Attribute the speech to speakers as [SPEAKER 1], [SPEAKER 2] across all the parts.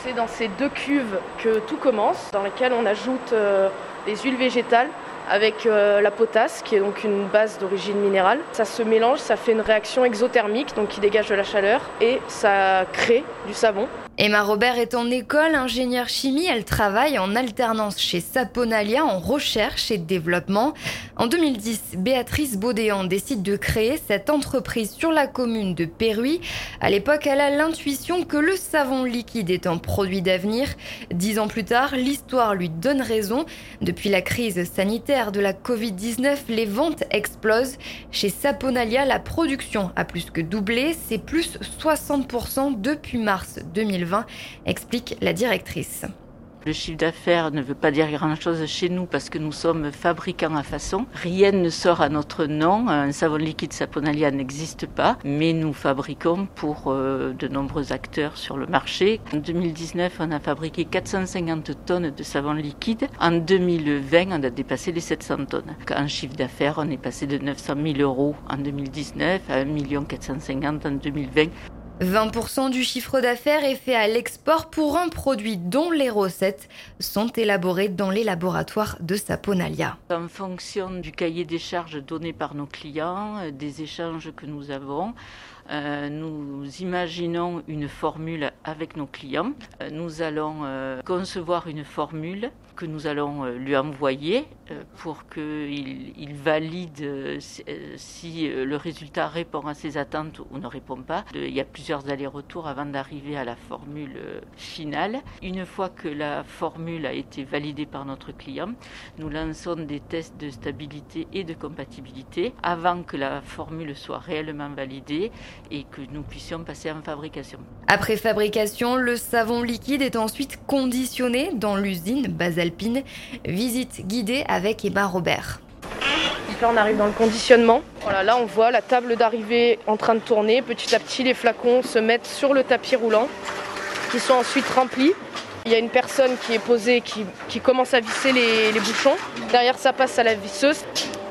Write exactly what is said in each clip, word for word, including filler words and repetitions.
[SPEAKER 1] C'est dans ces deux cuves que tout commence, dans lesquelles on ajoute euh, les huiles végétales avec euh, la potasse, qui est donc une base d'origine minérale. Ça se mélange, ça fait une réaction exothermique, donc qui dégage de la chaleur, et ça crée du savon.
[SPEAKER 2] Emma Robert est en école, ingénieure chimie. Elle travaille en alternance chez Saponalia en recherche et développement. En deux mille dix, Béatrice Baudéan décide de créer cette entreprise sur la commune de Péruy. À l'époque, elle a l'intuition que le savon liquide est un produit d'avenir. Dix ans plus tard, l'histoire lui donne raison. Depuis la crise sanitaire de la covid dix-neuf, les ventes explosent. Chez Saponalia, la production a plus que doublé. C'est plus soixante pour cent depuis mars deux mille vingt, explique la directrice.
[SPEAKER 3] Le chiffre d'affaires ne veut pas dire grand-chose chez nous parce que nous sommes fabricants à façon. Rien ne sort à notre nom. Un savon liquide Saponalia n'existe pas, mais nous fabriquons pour euh, de nombreux acteurs sur le marché. En deux mille dix-neuf, on a fabriqué quatre cent cinquante tonnes de savon liquide. En deux mille vingt, on a dépassé les sept cents tonnes. En chiffre d'affaires, on est passé de neuf cent mille euros en deux mille dix-neuf à un million quatre cent cinquante en deux mille vingt.
[SPEAKER 2] vingt pour cent du chiffre d'affaires est fait à l'export pour un produit dont les recettes sont élaborées dans les laboratoires de Saponalia.
[SPEAKER 3] En fonction du cahier des charges donné par nos clients, des échanges que nous avons, euh, nous imaginons une formule avec nos clients. Euh, nous allons euh, concevoir une formule que nous allons euh, lui envoyer euh, pour qu'il il valide euh, si, euh, si le résultat répond à ses attentes ou ne répond pas. Il y a plusieurs allers-retours avant d'arriver à la formule finale. Une fois que la formule a été validée par notre client, nous lançons des tests de stabilité et de compatibilité avant que la formule soit réellement validée et que nous puissions passer en fabrication.
[SPEAKER 2] Après fabrication, le savon liquide est ensuite conditionné dans l'usine Basalpine. Visite guidée avec Emma Robert.
[SPEAKER 1] Donc là, on arrive dans le conditionnement. Voilà, là, on voit la table d'arrivée en train de tourner. Petit à petit, les flacons se mettent sur le tapis roulant, qui sont ensuite remplis. Il y a une personne qui est posée, qui, qui commence à visser les, les bouchons. Derrière, ça passe à la visseuse.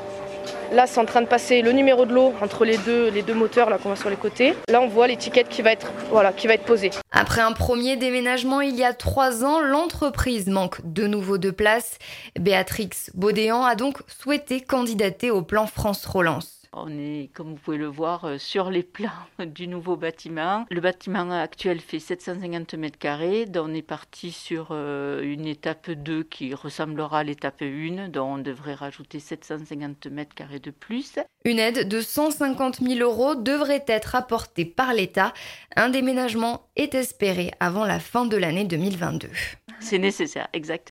[SPEAKER 1] Là, c'est en train de passer le numéro de lot entre les deux, les deux moteurs là qu'on voit sur les côtés. Là, on voit l'étiquette qui va être, voilà, qui va être posée.
[SPEAKER 2] Après un premier déménagement il y a trois ans, l'entreprise manque de nouveau de place. Béatrice Baudéan a donc souhaité candidater au plan France Relance.
[SPEAKER 3] On est, comme vous pouvez le voir, sur les plans du nouveau bâtiment. Le bâtiment actuel fait sept cent cinquante mètres carrés, dont on est parti sur une étape deux qui ressemblera à l'étape un, dont on devrait rajouter sept cent cinquante mètres carrés de plus.
[SPEAKER 2] Une aide de cent cinquante mille euros devrait être apportée par l'État. Un déménagement est espéré avant la fin de l'année deux mille vingt-deux.
[SPEAKER 3] C'est nécessaire, exact.